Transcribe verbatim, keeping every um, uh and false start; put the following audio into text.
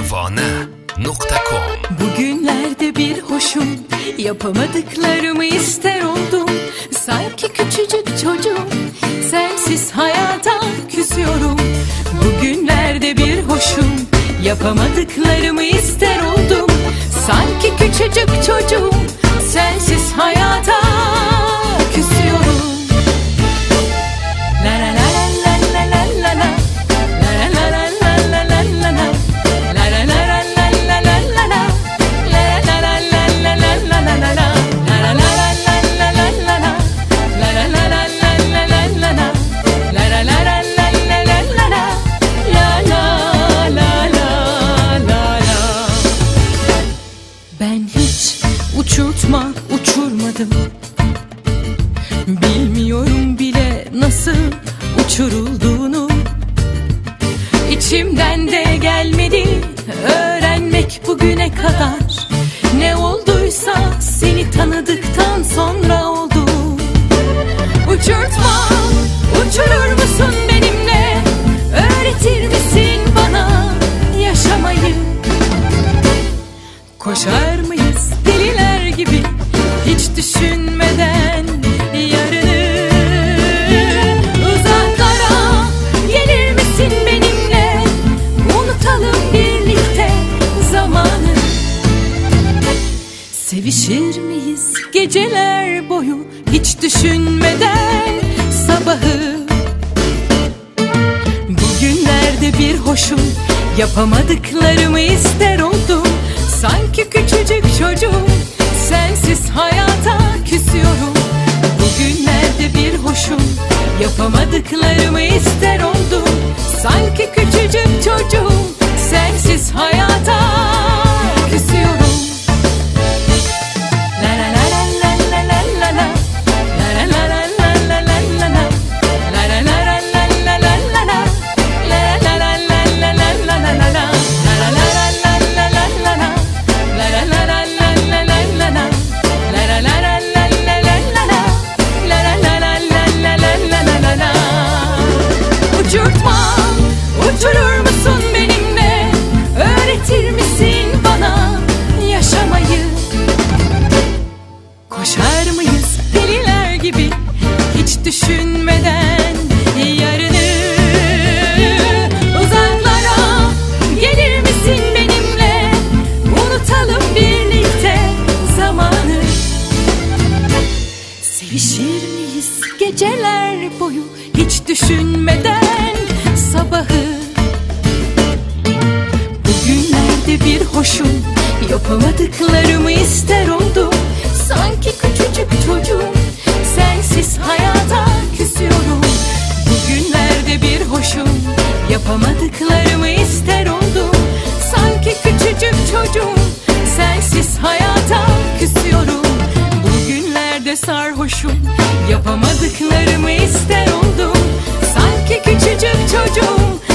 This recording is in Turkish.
pervane nokta com. Bugünlerde bir hoşum, yapamadıklarımı ister oldum. Sanki küçücük çocuğum, sensiz hayata küsüyorum. Bugünlerde bir hoşum, yapamadıklarımı ister oldum. Sanki küçücük çocuğum, sensiz hayata küsüyorum. La la la la la la la la. La la la la la la la la. La la la la la la la la la. La la la la la la la la la. La la la la la la la la. La la la la la la la la la. La la la la la la la la la. La la la la la la. Ben hiç uçurtma uçurmadım. Bilmiyorum bile nasıl uçurulduğunu. İçimden de gelmedi öğrenmek bugüne kadar. Ne olduysa seni tanıdıktan sonra oldu. Uçurtma, uçurur musun benimle? Öğretir misin bana yaşamayı? Koşar mıyız deliler gibi hiç düşünmeden yarını? Uzaklara gelir misin benimle? Unutalım birlikte zamanı. Sevişir miyiz geceler boyu hiç düşünmeden sabahı? Bugünlerde bir hoşum, yapamadıklarımı ister oldum. Sanki küçücük çocuğum, sensiz hayata küsüyorum. Bugünlerde bir hoşum, yapamadıklarımı ister oldum. Sanki küçücük çocuğum, sensiz hayata küsüyorum. La la la la la la la la. La la la la la la la la. La la la la la la la la la. La la la la la la la la la la. La la la la la la la la la. La la la la la la la la la. La la la la la la la la la. La la la la la la la la la la. Uçurtma, uçurur musun benimle? Öğretir misin bana yaşamayı? Koşar mıyız deliler gibi hiç düşünmeden yarını? Uzaklara gelir misin benimle? Unutalım birlikte zamanı. Sevişir miyiz geceler boyu hiç düşünmeden sabahı? Bugünlerde bir hoşum, yapamadıklarımı ister oldum. Sanki küçücük çocuğum, sensiz hayata küsüyorum. Bugünlerde bir hoşum, yapamadıklarımı ister oldum. Sanki küçücük çocuğum, sensiz hayata küsüyorum. Bugünlerde sarhoşum, yapamadıklarımı ister oldum. Sanki küçücük çocuğum,